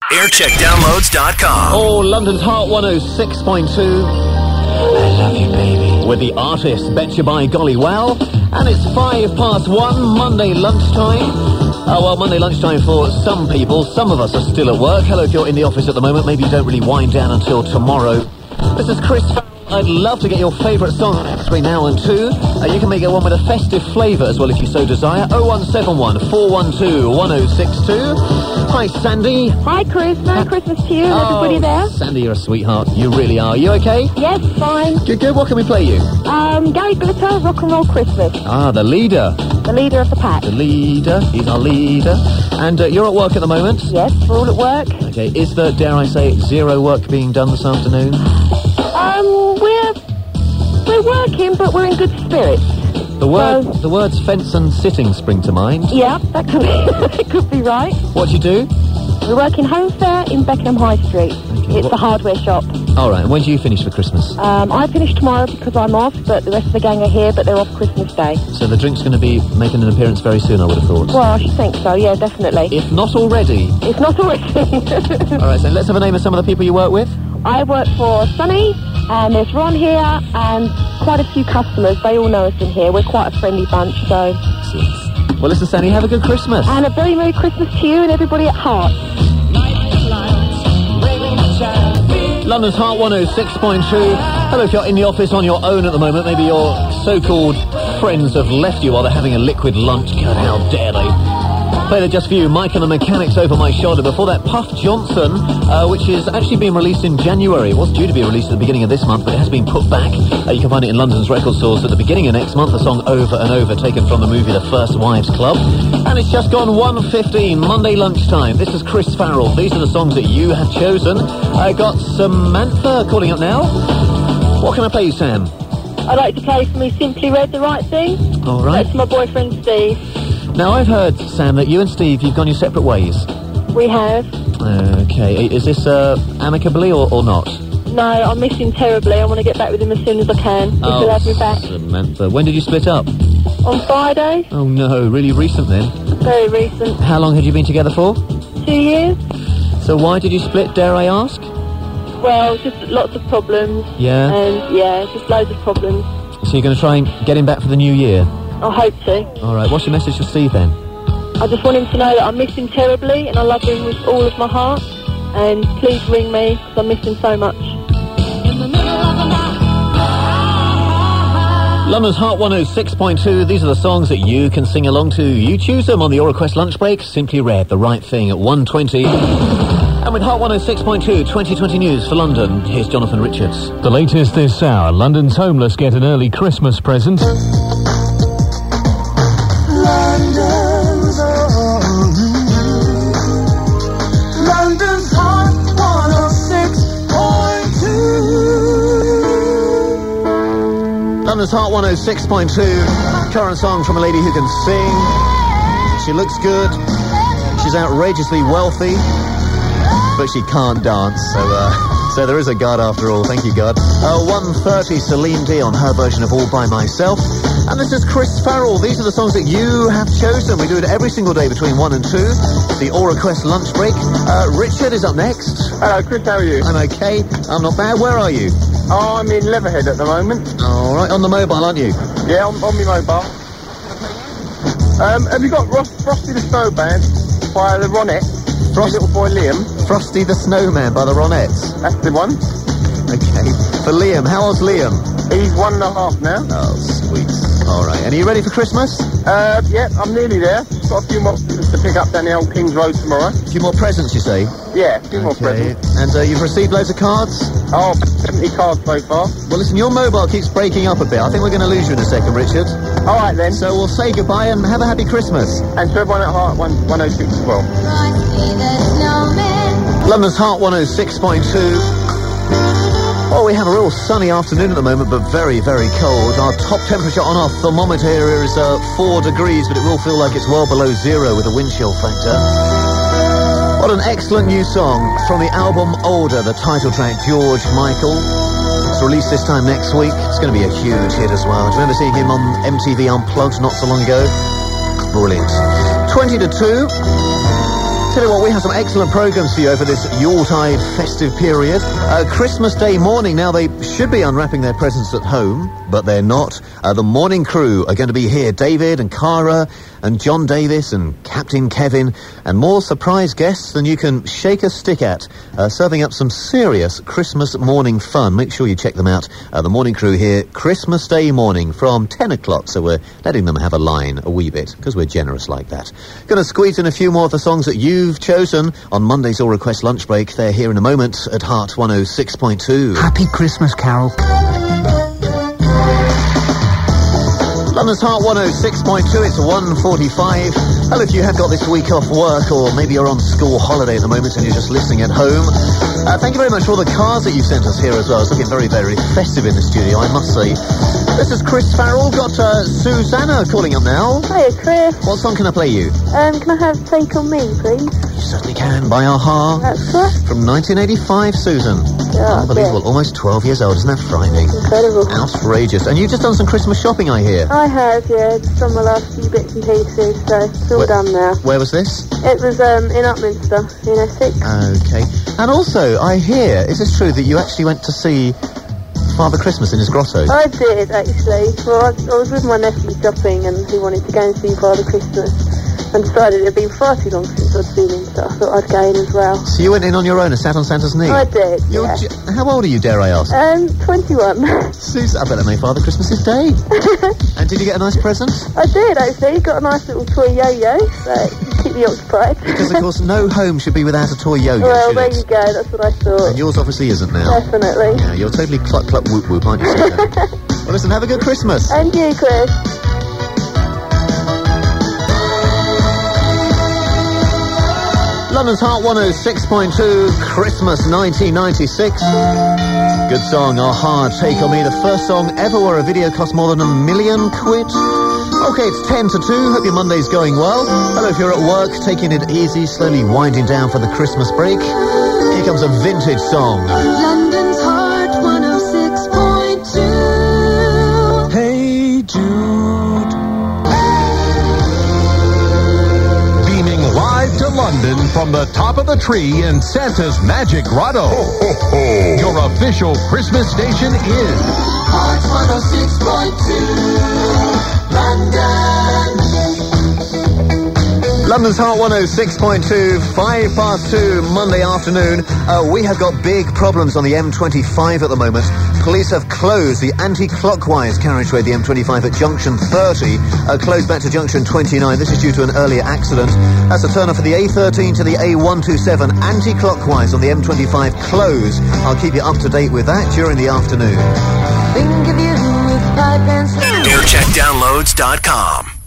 Aircheckdownloads.com. Oh, London's Heart 106.2. I love you, baby. With the artist, Betcha by Golly Wow. And it's 1:05, Monday lunchtime. Well, Monday lunchtime for some people. Some of us are still at work. Hello, if you're in the office at the moment. Maybe you don't really wind down until tomorrow. This is Chris Farrell. I'd love to get your favourite song between now and 2. You can make it one with a festive flavour as well if you so desire. 0171 412 1062. Hi, Sandy. Hi, Chris. Merry Christmas to you and everybody there. Sandy, you're a sweetheart. You really are. You okay? Yes, fine. Good, good. What can we play you? Gary Glitter, Rock and Roll Christmas. Ah, the leader. The leader of the pack. The leader. He's our leader. And you're at work at the moment? Yes, we're all at work. Okay. Is there, dare I say, zero work being done this afternoon? We're working, but we're in good spirits. The words fence and sitting spring to mind. Yeah, that could be right. What do you do? We work in Home Fair in Beckenham High Street. Okay, it's a hardware shop. All right, and when do you finish for Christmas? I finish tomorrow because I'm off, but the rest of the gang are here, but they're off Christmas Day. So the drink's going to be making an appearance very soon, I would have thought. Well, I should think so, yeah, definitely. If not already. If not already. All right, so let's have a name of some of the people you work with. I work for Sunny, and there's Ron here, and quite a few customers. They all know us in here. We're quite a friendly bunch, so... Well, listen, Sandy, have a good Christmas. And a very Merry Christmas to you and everybody at Heart. London's Heart 106.2. Hello, if you're in the office on your own at the moment, maybe your so-called friends have left you while they're having a liquid lunch. God, how dare they? Played it just for you, Mike and the Mechanics over my shoulder. Before that, Puff Johnson, which is actually being released in January. It was due to be released at the beginning of this month, but it has been put back. You can find it in London's record stores at the beginning of next month. The song Over and Over, taken from the movie The First Wives Club. And it's just gone 1:15, Monday lunchtime. This is Chris Farrell. These are the songs that you have chosen. I got Samantha calling up now. What can I play you, Sam? I'd like to play for me Simply Red, The Right Thing. All right. That's my boyfriend, Steve. Now, I've heard, Sam, that you and Steve, you've gone your separate ways. We have. Okay. Is this amicably or not? No, I miss him terribly. I want to get back with him as soon as I can. If he'll have me back. Samantha. When did you split up? On Friday. Oh, no. Really recent, then? Very recent. How long had you been together for? 2 years. So why did you split, dare I ask? Well, just lots of problems. Yeah? And, yeah, just loads of problems. So you're going to try and get him back for the new year? I hope so. All right. What's your message to Steve, then? I just want him to know that I miss him terribly and I love him with all of my heart. And please ring me because I miss him so much. London's Heart 106.2. These are the songs that you can sing along to. You choose them on the Your Request lunch break. Simply Red, The Right Thing at 1:20. And with Heart 106.2, 2020 news for London, here's Jonathan Richards. The latest this hour, London's homeless get an early Christmas present. London's Heart 106.2. London's Heart 106.2. Current song from a lady who can sing. She looks good. She's outrageously wealthy. But she can't dance, so there is a God after all. Thank you, God. 1:30, Celine Dion, her version of All By Myself. And this is Chris Farrell. These are the songs that you have chosen. We do it every single day between 1 and 2. The All Request lunch break. Richard is up next. Hello, Chris, how are you? I'm okay. I'm not bad. Where are you? Oh, I'm in Leatherhead at the moment. All right, on the mobile, aren't you? Yeah, on my mobile. Have you got Frosty the Snowman by the Ronettes? Little boy Liam. Frosty the Snowman by the Ronettes. That's the one. Okay. For Liam, how old's Liam? He's 1.5 now. Oh, sweet. All right. And are you ready for Christmas? Yeah, I'm nearly there. Got a few more to pick up down the old King's Road tomorrow. A few more presents, you say? Yeah, a few more presents. And you've received loads of cards? Oh, 70 cards so far. Well, listen, your mobile keeps breaking up a bit. I think we're going to lose you in a second, Richard. All right, then. So we'll say goodbye and have a happy Christmas. And to everyone at Heart 106 as well. London's Heart 106.2. Well, we have a real sunny afternoon at the moment, but very, very cold. Our top temperature on our thermometer here is 4 degrees, but it will feel like it's well below zero with a wind chill factor. What an excellent new song from the album Older, the title track, George Michael. It's released this time next week. It's going to be a huge hit as well. Do you remember seeing him on MTV Unplugged not so long ago? Brilliant. 20 to 2. Tell you what, we have some excellent programmes for you over this Yuletide festive period. Christmas Day morning, now they should be unwrapping their presents at home, but they're not. The morning crew are going to be here. David and Cara and John Davis and Captain Kevin and more surprise guests than you can shake a stick at, serving up some serious Christmas morning fun. Make sure you check them out. The morning crew here, Christmas Day morning from 10 o'clock, so we're letting them have a line a wee bit, because we're generous like that. Going to squeeze in a few more of the songs that you've chosen on Monday's All Request Lunch Break. They're here in a moment at Heart 106.2. Happy Christmas, Carol. London's Heart 106.2, it's 1:45. Well, if you have got this week off work, or maybe you're on school holiday at the moment and you're just listening at home, thank you very much for all the cards that you sent us here as well. It's looking very, very festive in the studio, I must say. This is Chris Farrell, got Susanna calling up now. Hiya, Chris. What song can I play you? Can I have Take On Me, please? You certainly can, by Aha. That's correct. From 1985, Susan. Yeah, unbelievable, almost 12 years old, isn't that frightening? Incredible. Outrageous. And you've just done some Christmas shopping, I hear. I have, yeah, just on my last few bits and pieces, so it's all done now. Where was this? It was in Upminster, in Essex. Okay. And also, I hear, is this true that you actually went to see Father Christmas in his grotto? I did, actually. Well, I was with my nephew shopping and he wanted to go and see Father Christmas and decided it had been far too long since I'd seen him, so I thought I'd go in as well. So you went in on your own and sat on Santa's knee? I did, yeah. How old are you, dare I ask? 21. Susan, I bet that made Father Christmas's day. And did you get a nice present? I did, actually. Got a nice little toy yo-yo, so keep me occupied. Because, of course, no home should be without a toy yo-yo, well, there you go, that's what I thought. And yours obviously isn't now. Definitely. Yeah, you're totally cluck, cluck, whoop, whoop, aren't you, Susan? Well, listen, have a good Christmas. And you, Chris. London's Heart 106.2, Christmas 1996. Good song, Aha, Take On Me, the first song ever where a video cost more than £1 million. Okay, it's 10 to 2, hope your Monday's going well. Hello, if you're at work, taking it easy, slowly winding down for the Christmas break. Here comes a vintage song. London's Heart 106.2. Hey Jude. Beaming live to London from the top of the tree in Santa's Magic Grotto. Ho, ho, ho. Your official Christmas station is Heart 106.2. London. London's Heart 106.2, 2:05, Monday afternoon. We have got big problems on the M25 at the moment. Police have closed the anti-clockwise carriageway, the M25 at junction 30, closed back to junction 29. This is due to an earlier accident. That's a turn off for the A13 to the A127, anti-clockwise on the M25 closed. I'll keep you up to date with that during the afternoon. Think of you with pipe and snow. AirCheckDownloads.com.